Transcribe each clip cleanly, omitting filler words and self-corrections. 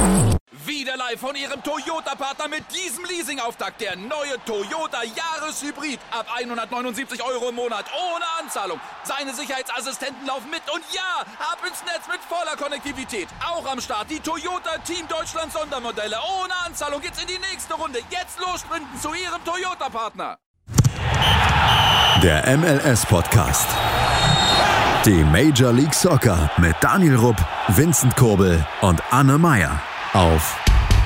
Wieder live von Ihrem Toyota-Partner mit diesem Leasing-Auftakt. Der neue Toyota Jahreshybrid. Ab 179 € im Monat. Ohne Anzahlung. Seine Sicherheitsassistenten laufen mit. Und ja, ab ins Netz mit voller Konnektivität. Auch am Start die Toyota Team Deutschland Sondermodelle. Ohne Anzahlung geht's in die nächste Runde. Jetzt los sprinten zu Ihrem Toyota-Partner. Der MLS-Podcast. Die Major League Soccer mit Daniel Rupp, Vincent Kurbel und Anne Meyer auf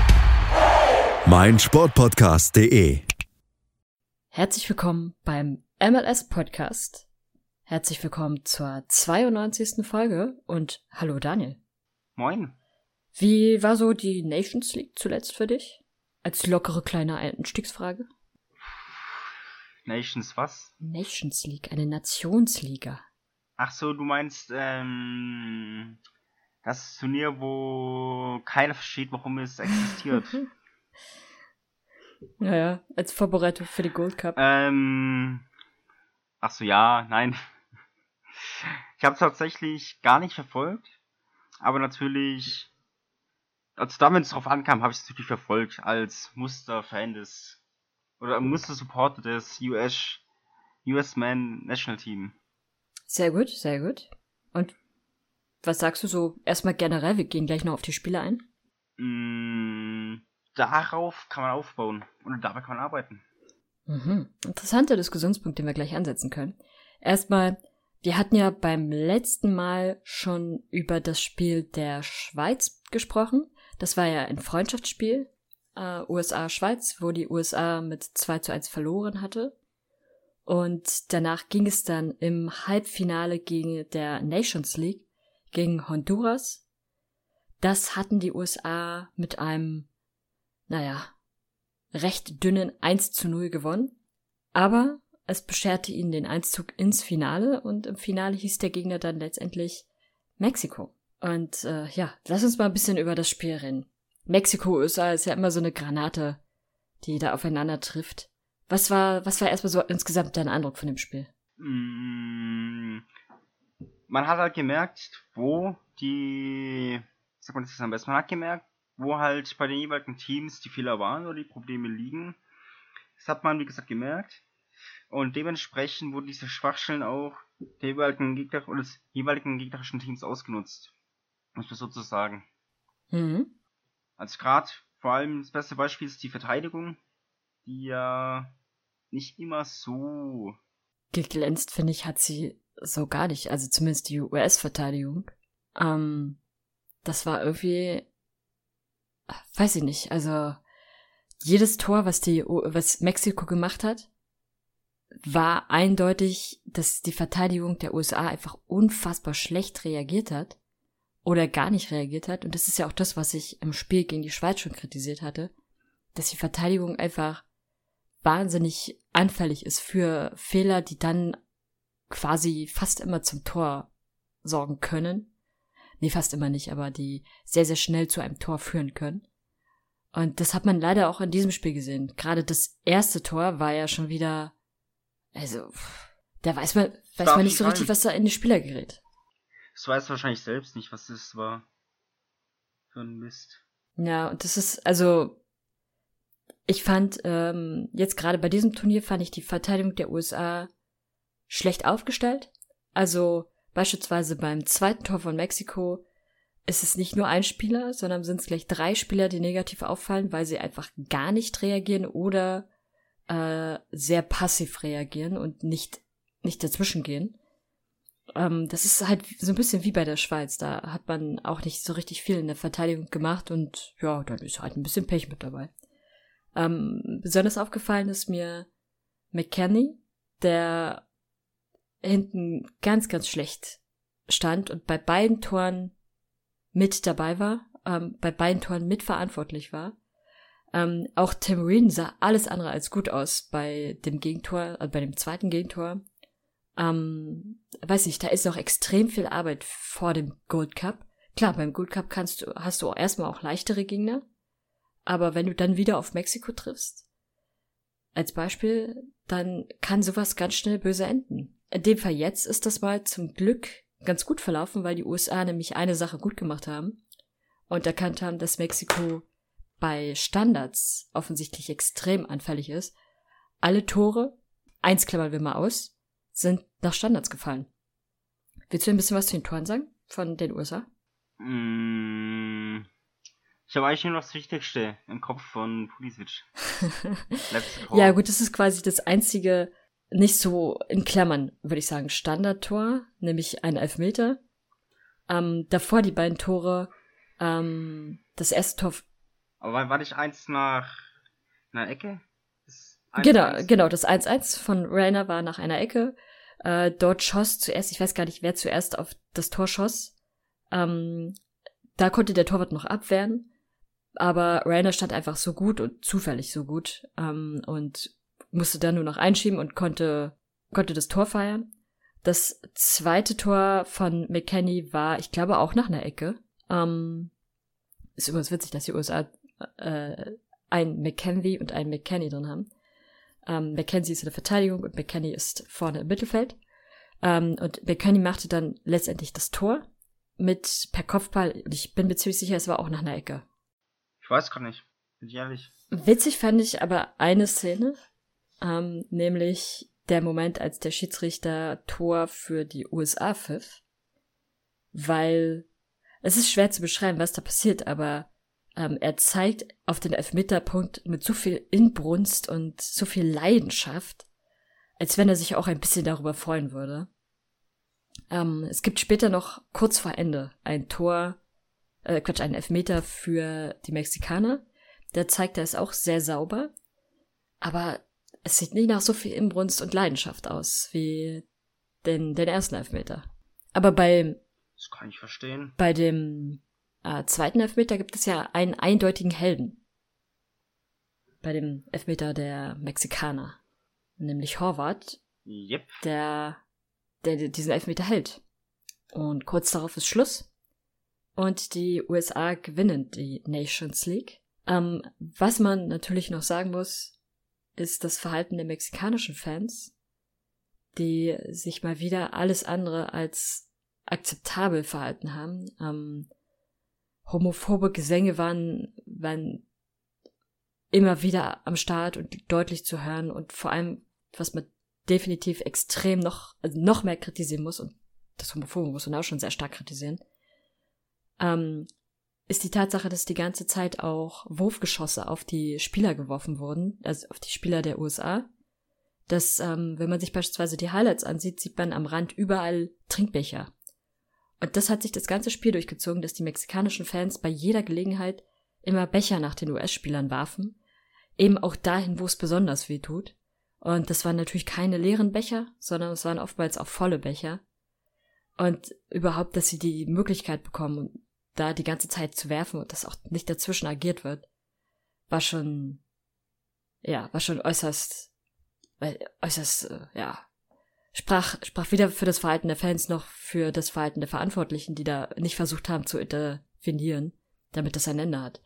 meinsportpodcast.de. Herzlich willkommen beim MLS-Podcast. Herzlich willkommen zur 92. Folge und hallo Daniel. Moin. Wie war so die Nations League zuletzt für dich? Als lockere kleine Einstiegsfrage. Nations was? Nations League, eine Nationsliga. Ach so, du meinst das Turnier, wo keiner versteht, warum es existiert. Naja, als Vorbereitung für die Gold Cup. Ach so, ja, nein. Ich habe es tatsächlich gar nicht verfolgt, aber natürlich, also da, wenn es drauf ankam, habe ich es natürlich verfolgt als Musterfan des, oder Muster-Supporter des US-Man National Team. Sehr gut, sehr gut. Und was sagst du so erstmal generell? Wir gehen gleich noch auf die Spiele ein. Darauf kann man aufbauen und dabei kann man arbeiten. Interessanter Diskussionspunkt, den wir gleich ansetzen können. Erstmal, wir hatten ja beim letzten Mal schon über das Spiel der Schweiz gesprochen. Das war ja ein Freundschaftsspiel, USA-Schweiz, wo die USA mit 2:1 verloren hatte. Und danach ging es dann im Halbfinale gegen der Nations League gegen Honduras. Das hatten die USA mit einem, recht dünnen 1:0 gewonnen. Aber es bescherte ihnen den Einzug ins Finale und im Finale hieß der Gegner dann letztendlich Mexiko. Und lass uns mal ein bisschen über das Spiel reden. Mexiko-USA ist ja immer so eine Granate, die da aufeinander trifft. Was war erstmal so insgesamt dein Eindruck von dem Spiel? Man hat halt gemerkt, wo man hat gemerkt, wo halt bei den jeweiligen Teams die Fehler waren oder die Probleme liegen. Das hat man, wie gesagt, gemerkt. Und dementsprechend wurden diese Schwachstellen auch der jeweiligen Gegner oder des jeweiligen gegnerischen Teams ausgenutzt. Muss man sozusagen. Also gerade, vor allem das beste Beispiel ist die Verteidigung, die ja nicht immer so geglänzt, finde ich, hat sie so gar nicht. Also zumindest die US-Verteidigung. Das war irgendwie, weiß ich nicht, also jedes Tor, was Mexiko gemacht hat, war eindeutig, dass die Verteidigung der USA einfach unfassbar schlecht reagiert hat oder gar nicht reagiert hat. Und das ist ja auch das, was ich im Spiel gegen die Schweiz schon kritisiert hatte, dass die Verteidigung einfach wahnsinnig anfällig ist für Fehler, die dann quasi fast immer zum Tor sorgen können. Nee, fast immer nicht, aber die sehr, sehr schnell zu einem Tor führen können. Und das hat man leider auch in diesem Spiel gesehen. Gerade das erste Tor war ja schon wieder, also, da weiß man nicht so richtig, was da in die Spieler gerät. Das weiß wahrscheinlich selbst nicht, was das war für ein Mist. Ja, und das ist, also, ich fand, jetzt gerade bei diesem Turnier fand ich die Verteidigung der USA schlecht aufgestellt. Also beispielsweise beim zweiten Tor von Mexiko ist es nicht nur ein Spieler, sondern sind es gleich 3 Spieler, die negativ auffallen, weil sie einfach gar nicht reagieren oder sehr passiv reagieren und nicht dazwischen gehen. Das ist halt so ein bisschen wie bei der Schweiz. Da hat man auch nicht so richtig viel in der Verteidigung gemacht und ja, dann ist halt ein bisschen Pech mit dabei. Besonders aufgefallen ist mir McKennie, der hinten ganz, ganz schlecht stand und bei beiden Toren mit dabei war, bei beiden Toren mitverantwortlich war. Auch Tim Ream sah alles andere als gut aus bei dem Gegentor, bei dem zweiten Gegentor. Weiß nicht, da ist noch extrem viel Arbeit vor dem Gold Cup. Klar, beim Gold Cup hast du erstmal auch leichtere Gegner. Aber wenn du dann wieder auf Mexiko triffst, als Beispiel, dann kann sowas ganz schnell böse enden. In dem Fall jetzt ist das mal zum Glück ganz gut verlaufen, weil die USA nämlich eine Sache gut gemacht haben. und erkannt haben, dass Mexiko bei Standards offensichtlich extrem anfällig ist. Alle Tore, 1 klammern wir mal aus, sind nach Standards gefallen. Willst du ein bisschen was zu den Toren sagen von den USA? Ich habe eigentlich nur noch das Wichtigste im Kopf von Pulisic. Ja gut, das ist quasi das einzige, nicht so in Klammern, würde ich sagen, Standardtor, nämlich ein Elfmeter. Davor die beiden Tore, das erste Tor. Aber war nicht eins nach einer Ecke? Genau, das 1-1 von Reina war nach einer Ecke. Dort schoss zuerst, ich weiß gar nicht, wer zuerst auf das Tor schoss. Da konnte der Torwart noch abwehren, aber Reina stand einfach so gut und zufällig so gut und musste dann nur noch einschieben und konnte das Tor feiern. Das zweite Tor von McKennie war, ich glaube, auch nach einer Ecke. Ist übrigens witzig, dass die USA ein McKenzie und ein McKennie drin haben. McKenzie ist in der Verteidigung und McKennie ist vorne im Mittelfeld. Und McKennie machte dann letztendlich das Tor per Kopfball. Und ich bin mir ziemlich sicher, es war auch nach einer Ecke. Ich weiß gar nicht, bin ich ehrlich. Witzig fand ich aber eine Szene, nämlich der Moment, als der Schiedsrichter Tor für die USA pfiff. Weil es ist schwer zu beschreiben, was da passiert, aber er zeigt auf den Elfmeterpunkt mit so viel Inbrunst und so viel Leidenschaft, als wenn er sich auch ein bisschen darüber freuen würde. Es gibt später noch kurz vor Ende einen Elfmeter für die Mexikaner. Der zeigt er es auch sehr sauber, aber es sieht nicht nach so viel Inbrunst und Leidenschaft aus wie den ersten Elfmeter. Aber das kann ich verstehen. Bei dem zweiten Elfmeter gibt es ja einen eindeutigen Helden. Bei dem Elfmeter der Mexikaner. Nämlich Horvath. Yep. Der diesen Elfmeter hält. Und kurz darauf ist Schluss. Und die USA gewinnen die Nations League. Was man natürlich noch sagen muss, ist das Verhalten der mexikanischen Fans, die sich mal wieder alles andere als akzeptabel verhalten haben. Homophobe Gesänge waren immer wieder am Start und deutlich zu hören und vor allem, was man definitiv extrem noch mehr kritisieren muss, und das Homophobe muss man auch schon sehr stark kritisieren, ist die Tatsache, dass die ganze Zeit auch Wurfgeschosse auf die Spieler geworfen wurden, also auf die Spieler der USA. Dass, wenn man sich beispielsweise die Highlights ansieht, sieht man am Rand überall Trinkbecher. Und das hat sich das ganze Spiel durchgezogen, dass die mexikanischen Fans bei jeder Gelegenheit immer Becher nach den US-Spielern warfen. Eben auch dahin, wo es besonders weh tut. Und das waren natürlich keine leeren Becher, sondern es waren oftmals auch volle Becher. Und überhaupt, dass sie die Möglichkeit bekommen, da die ganze Zeit zu werfen und dass auch nicht dazwischen agiert wird, war schon äußerst, sprach weder für das Verhalten der Fans noch für das Verhalten der Verantwortlichen, die da nicht versucht haben zu intervenieren, damit das ein Ende hat.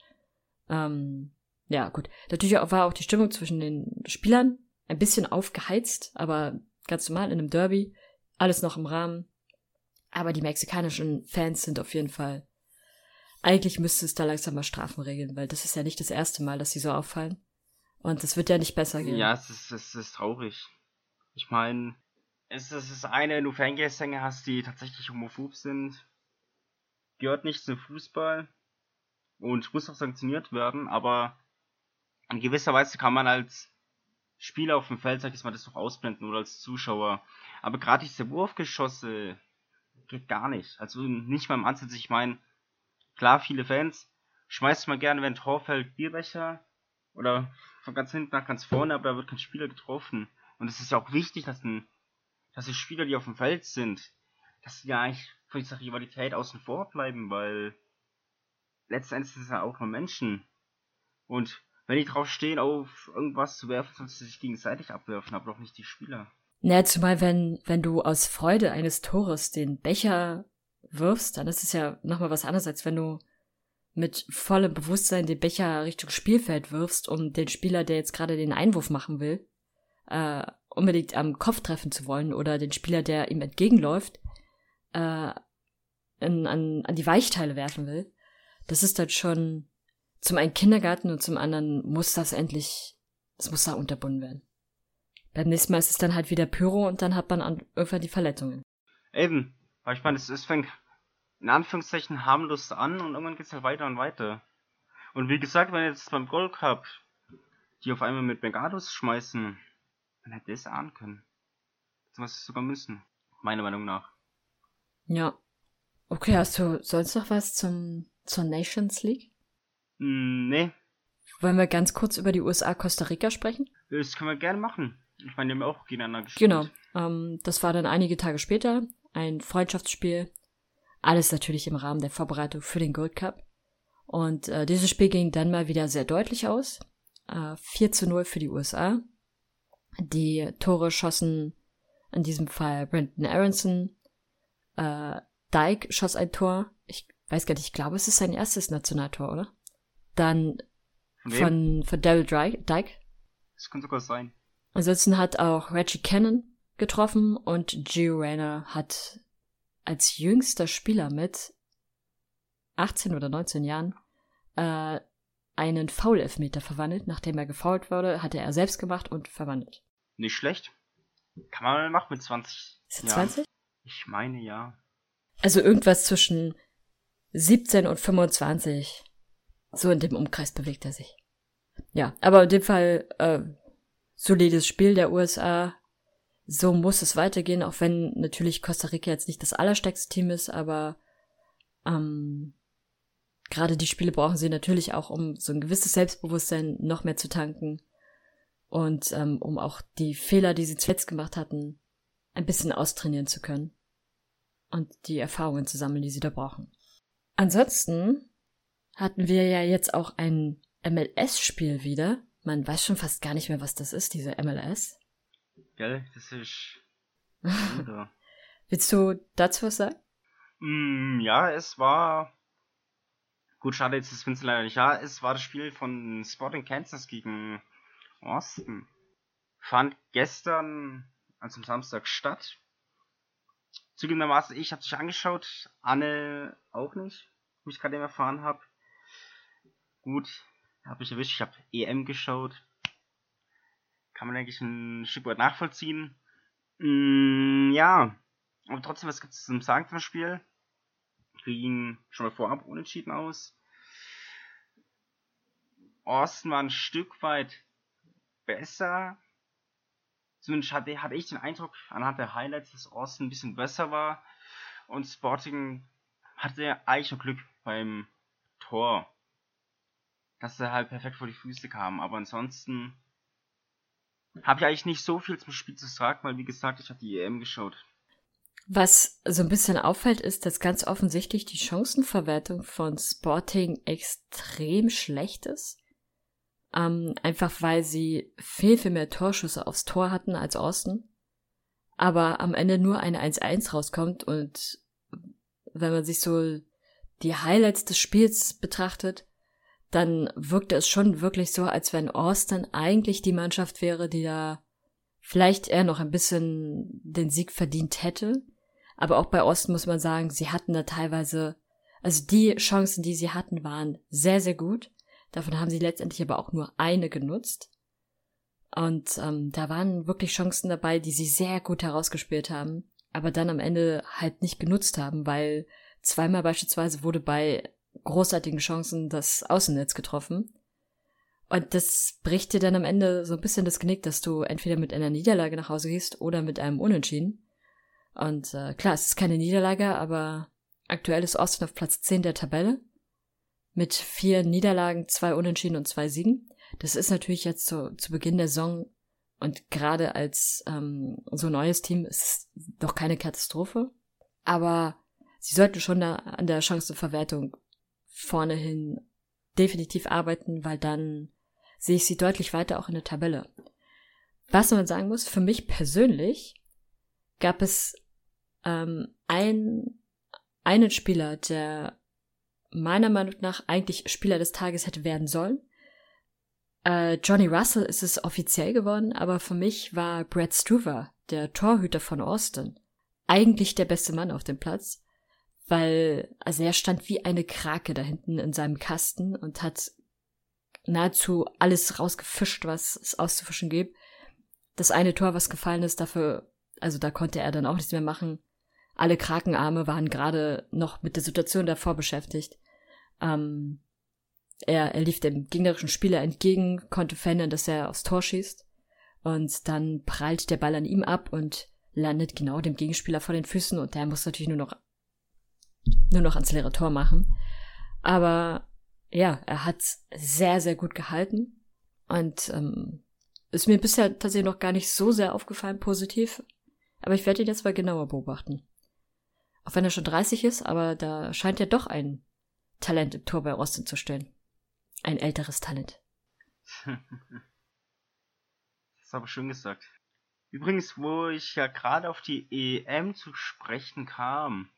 Gut. Natürlich war auch die Stimmung zwischen den Spielern ein bisschen aufgeheizt, aber ganz normal in einem Derby, alles noch im Rahmen. Aber die mexikanischen Fans sind auf jeden Fall, eigentlich müsste es da langsam mal Strafen regeln, weil das ist ja nicht das erste Mal, dass sie so auffallen. Und es wird ja nicht besser gehen. Ja, es ist traurig. Ich meine, es ist eine, wenn du Fangesänge hast, die tatsächlich homophob sind, gehört nicht zum Fußball und muss auch sanktioniert werden, aber in gewisser Weise kann man als Spieler auf dem Feld, sag ich mal, das doch ausblenden oder als Zuschauer. Aber gerade diese Wurfgeschosse geht gar nicht. Also nicht mal im Ansatz. Ich meine, klar, viele Fans schmeißt man gerne, wenn ein Tor fällt, Bierbecher oder von ganz hinten nach ganz vorne, aber da wird kein Spieler getroffen. Und es ist ja auch wichtig, dass die Spieler, die auf dem Feld sind, dass die ja eigentlich von dieser Rivalität außen vor bleiben, weil letztendlich ist es ja auch nur Menschen. Und wenn die drauf stehen, auf irgendwas zu werfen, sollen sie sich gegenseitig abwerfen, aber doch nicht die Spieler. Naja, zumal wenn du aus Freude eines Tores den Becher wirfst, dann ist es ja nochmal was anderes, als wenn du mit vollem Bewusstsein den Becher Richtung Spielfeld wirfst, um den Spieler, der jetzt gerade den Einwurf machen will, unbedingt am Kopf treffen zu wollen oder den Spieler, der ihm entgegenläuft, an die Weichteile werfen will. das ist dann schon zum einen Kindergarten und zum anderen muss das muss da unterbunden werden. Beim nächsten Mal ist es dann halt wieder Pyro und dann hat man irgendwann die Verletzungen. Eben, weil ich meine, es fängt in Anführungszeichen harmlos an und irgendwann geht's halt weiter und weiter. Und wie gesagt, wenn jetzt beim Gold Cup die auf einmal mit Bengalos schmeißen, dann hätte es ahnen können. Das muss es sogar müssen, meiner Meinung nach. Ja. Okay, hast du sonst noch was zur Nations League? Nee. Wollen wir ganz kurz über die USA-Costa Rica sprechen? Das können wir gerne machen. Ich meine, die haben auch gegeneinander gespielt. Genau. Das war dann einige Tage später. Ein Freundschaftsspiel. Alles natürlich im Rahmen der Vorbereitung für den Gold Cup. Und dieses Spiel ging dann mal wieder sehr deutlich aus. 4-0 für die USA. Die Tore schossen in diesem Fall Brandon Aronson. Dyke schoss ein Tor. Ich weiß gar nicht, ich glaube, es ist sein erstes Nationaltor, oder? Dann von Daryl Dyke. Das kann sogar sein. Ansonsten hat auch Reggie Cannon getroffen und Gio Reyna hat als jüngster Spieler mit 18 oder 19 Jahren einen Foul-Elfmeter verwandelt. Nachdem er gefoult wurde, hatte er selbst gemacht und verwandelt. Nicht schlecht. Kann man mal machen mit 20. Ist er 20? Ich meine, ja. Also irgendwas zwischen 17 und 25. So in dem Umkreis bewegt er sich. Ja, aber in dem Fall solides Spiel der USA. So muss es weitergehen, auch wenn natürlich Costa Rica jetzt nicht das allerstärkste Team ist, aber gerade die Spiele brauchen sie natürlich auch, um so ein gewisses Selbstbewusstsein noch mehr zu tanken und um auch die Fehler, die sie zuletzt gemacht hatten, ein bisschen austrainieren zu können und die Erfahrungen zu sammeln, die sie da brauchen. Ansonsten hatten wir ja jetzt auch ein MLS-Spiel wieder. Man weiß schon fast gar nicht mehr, was das ist, diese MLS. Gell, das ist... Willst du dazu was sagen? Ja, es war... Gut, schade, jetzt ist Vincent leider nicht da. Es war das Spiel von Sporting Kansas gegen Austin. Fand gestern, also am Samstag, statt. Zugegebenermaßen, ich habe es nicht angeschaut. Anne auch nicht, wie ich gerade eben erfahren habe. Gut, habe ich erwischt. Ich habe EM geschaut. Kann man eigentlich ein Stück weit nachvollziehen. Ja, aber trotzdem, was gibt es zum Sagen vom Spiel? Ging schon mal vorab unentschieden aus. Austin war ein Stück weit besser. Zumindest hatte ich den Eindruck anhand der Highlights, dass Austin ein bisschen besser war. Und Sporting hatte eigentlich noch Glück beim Tor. Dass er halt perfekt vor die Füße kam. Aber ansonsten habe ich eigentlich nicht so viel zum Spiel zu sagen, weil wie gesagt, ich habe die EM geschaut. Was so ein bisschen auffällt, ist, dass ganz offensichtlich die Chancenverwertung von Sporting extrem schlecht ist. Einfach weil sie viel, viel mehr Torschüsse aufs Tor hatten als Austin. Aber am Ende nur ein 1-1 rauskommt und wenn man sich so die Highlights des Spiels betrachtet, dann wirkte es schon wirklich so, als wenn Austin eigentlich die Mannschaft wäre, die da vielleicht eher noch ein bisschen den Sieg verdient hätte. Aber auch bei Austin muss man sagen, sie hatten da teilweise, also die Chancen, die sie hatten, waren sehr, sehr gut. Davon haben sie letztendlich aber auch nur eine genutzt. Und da waren wirklich Chancen dabei, die sie sehr gut herausgespielt haben, aber dann am Ende halt nicht genutzt haben, weil zweimal beispielsweise wurde bei großartigen Chancen das Außennetz getroffen. Und das bricht dir dann am Ende so ein bisschen das Genick, dass du entweder mit einer Niederlage nach Hause gehst oder mit einem Unentschieden. Und klar, es ist keine Niederlage, aber aktuell ist Austin auf Platz 10 der Tabelle mit 4 Niederlagen, 2 Unentschieden und 2 Siegen. Das ist natürlich jetzt zu Beginn der Saison und gerade als so neues Team ist es doch keine Katastrophe. Aber sie sollten schon da an der Chancenverwertung vorne hin definitiv arbeiten, weil dann sehe ich sie deutlich weiter auch in der Tabelle. Was man sagen muss, für mich persönlich gab es einen Spieler, der meiner Meinung nach eigentlich Spieler des Tages hätte werden sollen. Johnny Russell ist es offiziell geworden, aber für mich war Brad Stuver, der Torhüter von Austin, eigentlich der beste Mann auf dem Platz, weil, also er stand wie eine Krake da hinten in seinem Kasten und hat nahezu alles rausgefischt, was es auszufischen gibt. Das eine Tor, was gefallen ist, dafür, also da konnte er dann auch nichts mehr machen. Alle Krakenarme waren gerade noch mit der Situation davor beschäftigt. Er lief dem gegnerischen Spieler entgegen, konnte verhindern, dass er aufs Tor schießt. Und dann prallt der Ball an ihm ab und landet genau dem Gegenspieler vor den Füßen. Und der muss natürlich nur noch ans leere Tor machen. Aber ja, er hat sehr, sehr gut gehalten. Und ist mir bisher tatsächlich noch gar nicht so sehr aufgefallen, positiv. Aber ich werde ihn jetzt mal genauer beobachten. Auch wenn er schon 30 ist, aber da scheint ja doch ein Talent im Tor bei Austin zu stehen. Ein älteres Talent. Das ist aber schön gesagt. Übrigens, wo ich ja gerade auf die EM zu sprechen kam.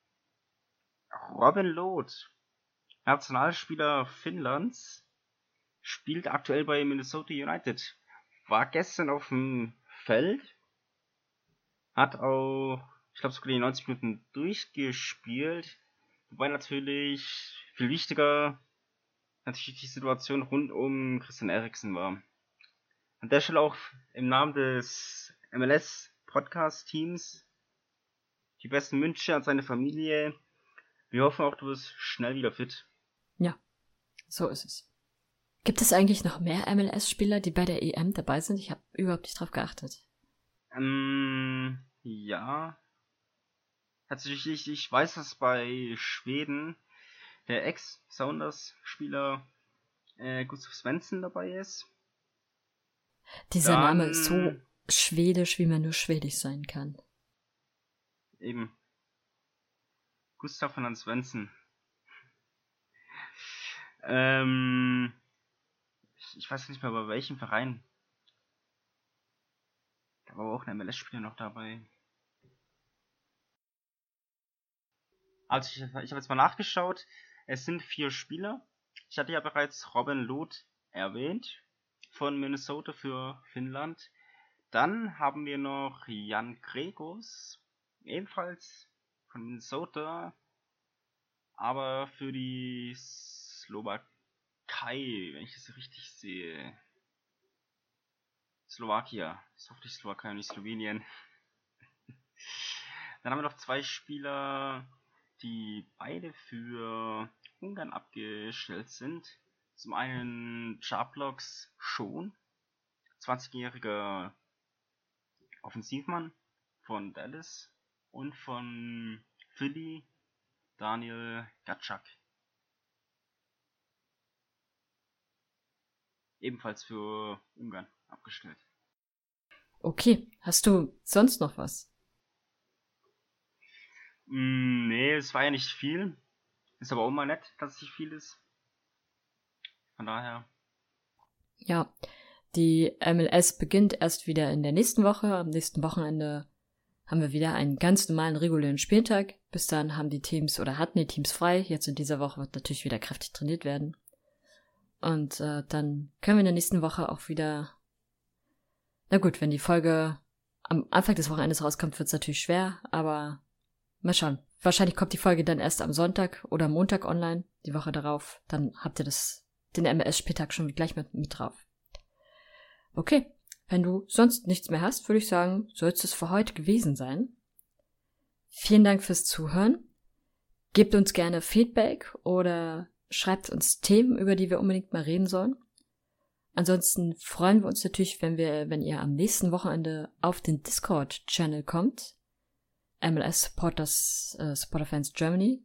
Robin Lod, Nationalspieler Finnlands, spielt aktuell bei Minnesota United. War gestern auf dem Feld. Hat auch, ich glaube, sogar die 90 Minuten durchgespielt. Wobei natürlich viel wichtiger natürlich die Situation rund um Christian Eriksen war. An der Stelle auch im Namen des MLS-Podcast-Teams die besten Wünsche an seine Familie. Wir hoffen auch, du wirst schnell wieder fit. Ja, so ist es. Gibt es eigentlich noch mehr MLS-Spieler, die bei der EM dabei sind? Ich habe überhaupt nicht drauf geachtet. Ja. Tatsächlich, ich weiß, dass bei Schweden der Ex-Sounders-Spieler Gustav Svensson dabei ist. Dieser Name ist so schwedisch, wie man nur schwedisch sein kann. Eben. Gustav von Svensson. Ich weiß nicht mehr, bei welchem Verein. Da war auch ein MLS-Spieler noch dabei. Also ich habe jetzt mal nachgeschaut. Es sind 4 Spieler. Ich hatte ja bereits Robin Lod erwähnt. Von Minnesota für Finnland. Dann haben wir noch Jan Gregos. Ebenfalls von Minnesota. Aber für die Slowakei, wenn ich das richtig sehe. Slowakia. Ist hoffentlich Slowakei und nicht Slowenien. Dann haben wir noch 2 Spieler, die beide für Ungarn abgestellt sind. Zum einen Charblocks Schon, 20-jähriger Offensivmann von Dallas, und von Philly Daniel Gatschak. Ebenfalls für Ungarn abgestellt. Okay, hast du sonst noch was? Nee, es war ja nicht viel. Ist aber auch mal nett, dass es nicht viel ist. Von daher. Ja, die MLS beginnt erst wieder in der nächsten Woche. Am nächsten Wochenende haben wir wieder einen ganz normalen, regulären Spieltag. Bis dann haben die Teams oder hatten die Teams frei. Jetzt in dieser Woche wird natürlich wieder kräftig trainiert werden. Und dann können wir in der nächsten Woche auch wieder... Na gut, wenn die Folge am Anfang des Wochenendes rauskommt, wird es natürlich schwer, aber mal schauen. Wahrscheinlich kommt die Folge dann erst am Sonntag oder Montag online, die Woche darauf. Dann habt ihr den MLS-Spieltag schon gleich mit drauf. Okay, wenn du sonst nichts mehr hast, würde ich sagen, soll es für heute gewesen sein. Vielen Dank fürs Zuhören. Gebt uns gerne Feedback oder schreibt uns Themen, über die wir unbedingt mal reden sollen. Ansonsten freuen wir uns natürlich, wenn ihr am nächsten Wochenende auf den Discord-Channel kommt. MLS Supporters Germany,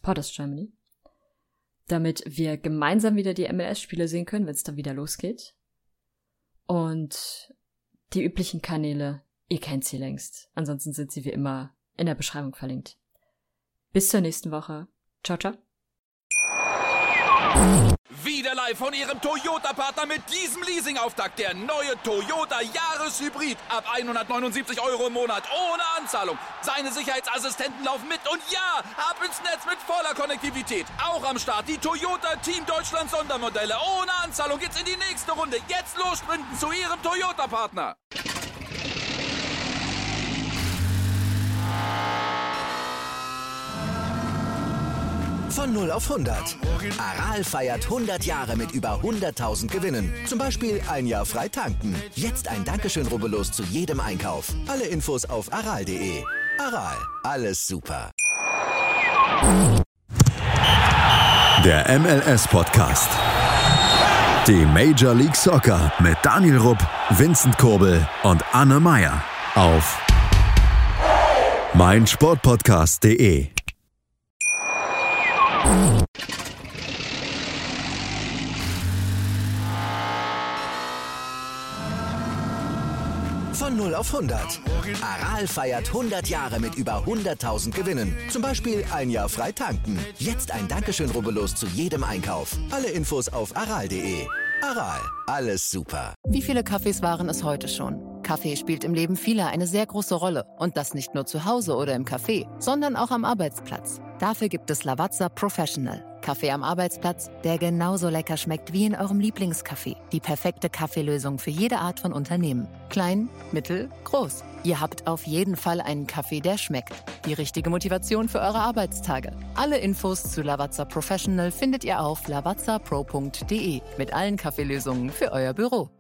damit wir gemeinsam wieder die MLS-Spiele sehen können, wenn es dann wieder losgeht. Und die üblichen Kanäle, ihr kennt sie längst. Ansonsten sind sie wie immer in der Beschreibung verlinkt. Bis zur nächsten Woche. Ciao, ciao. Wieder live von Ihrem Toyota-Partner mit diesem Leasing-Auftakt. Der neue Toyota Jahreshybrid. Ab 179 € im Monat. Ohne Anzahlung. Seine Sicherheitsassistenten laufen mit. Und ja, ab ins Netz mit voller Konnektivität. Auch am Start die Toyota Team Deutschland Sondermodelle. Ohne Anzahlung geht's in die nächste Runde. Jetzt los sprinten zu Ihrem Toyota-Partner. Von 0 auf 100. Aral feiert 100 Jahre mit über 100.000 Gewinnen. Zum Beispiel ein Jahr frei tanken. Jetzt ein Dankeschön, rubbellos zu jedem Einkauf. Alle Infos auf aral.de. Aral, alles super. Der MLS-Podcast. Die Major League Soccer mit Daniel Rupp, Vincent Kurbel und Anne Meyer auf meinsportpodcast.de. Von 0 auf 100. Aral feiert 100 Jahre mit über 100.000 Gewinnen. Zum Beispiel ein Jahr frei tanken. Jetzt ein Dankeschön, rubbellos zu jedem Einkauf. Alle Infos auf aral.de. Aral, alles super. Wie viele Kaffees waren es heute schon? Kaffee spielt im Leben vieler eine sehr große Rolle. Und das nicht nur zu Hause oder im Café, sondern auch am Arbeitsplatz. Dafür gibt es Lavazza Professional. Kaffee am Arbeitsplatz, der genauso lecker schmeckt wie in eurem Lieblingscafé. Die perfekte Kaffeelösung für jede Art von Unternehmen. Klein, mittel, groß. Ihr habt auf jeden Fall einen Kaffee, der schmeckt. Die richtige Motivation für eure Arbeitstage. Alle Infos zu Lavazza Professional findet ihr auf lavazzapro.de mit allen Kaffeelösungen für euer Büro.